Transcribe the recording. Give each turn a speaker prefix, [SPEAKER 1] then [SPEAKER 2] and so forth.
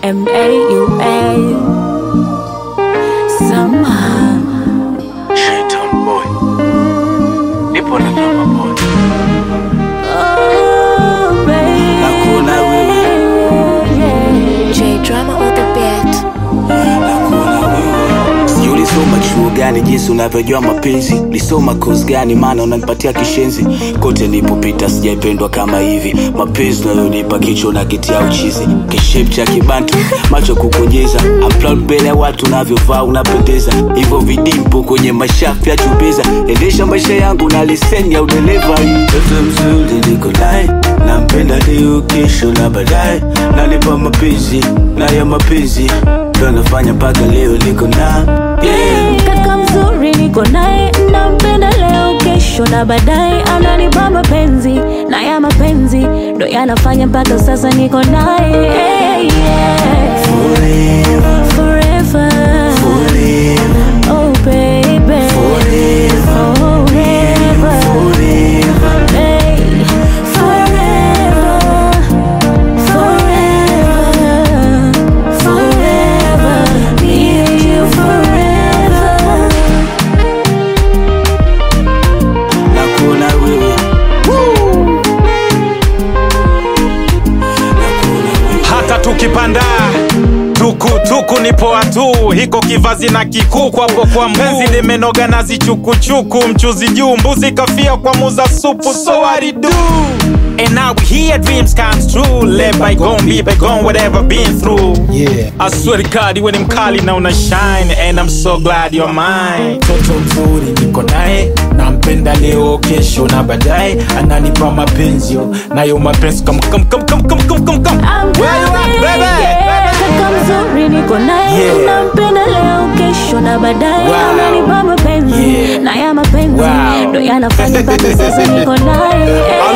[SPEAKER 1] MAUA Somehow
[SPEAKER 2] Shaitan boy nipo na drama boy.
[SPEAKER 1] Oh baby,
[SPEAKER 2] Nakuona wewe
[SPEAKER 3] J Drama on the beat.
[SPEAKER 2] Nakuona wewe. Sijui ulisoma chuo gani jinsi unavyojua mapenzi. Ulisoma course gani maana unanipatia kishenzi. Kote nilipopita sijaipendwa kama hivi. Mapenzi unayonipa kichwa na kitia uchizi. Kishape cha kibantu macho kukonyeza. I'm proud mbele ya watu unavyovaa unapendeza. Hivyo vidimpo kwenye mashafu ya chubeza. Endesha maisha yangu na leseni ya udereva. Mtoto mzuri niko naye, nampenda leo kesho na baadaye. Nanipa mapenzi na ya mapenzi ndo nafanya mpaka leo niko na
[SPEAKER 1] kaka mzuri niko naye, nampenda leo kesho na baadaye. Ananipa mapenzi na ya mapenzi ndo yanafanya mpaka sasa niko naye.
[SPEAKER 2] forever,
[SPEAKER 1] Forever,
[SPEAKER 2] forever,
[SPEAKER 1] oh baby,
[SPEAKER 2] forever,
[SPEAKER 1] forever,
[SPEAKER 2] forever,
[SPEAKER 1] babe. Forever, forever, forever, me and you forever.
[SPEAKER 2] nakuona wewe.
[SPEAKER 4] Hata tukipanda tuku nipo atu hiko kivazi na kikuku hapo kwa mpenzi limenoga na zichukuchuku mchuzi juu mbuzi kafia kwa muza supu so what it do. And now we here, dreams comes true. Let bygone be bygone, whatever been through. Yeah, I swear to God, you when mkali na una shine, and I'm so glad you're mine.
[SPEAKER 5] Toto mzuri niko naye, nampenda leo kesho na baadaye. Ananipa mapenzi yo, nayo mapenzi come.
[SPEAKER 1] I'm
[SPEAKER 4] Where you at, baby?
[SPEAKER 1] kaka mzuri niko naye,
[SPEAKER 5] Yeah.
[SPEAKER 1] nampenda leo kesho na baadaye.
[SPEAKER 5] Wow.
[SPEAKER 1] Ananipa mapenzi
[SPEAKER 5] Yeah.
[SPEAKER 1] na ya mapenzi
[SPEAKER 5] Wow.
[SPEAKER 1] ndo yanafanya mpaka sasa niko naye.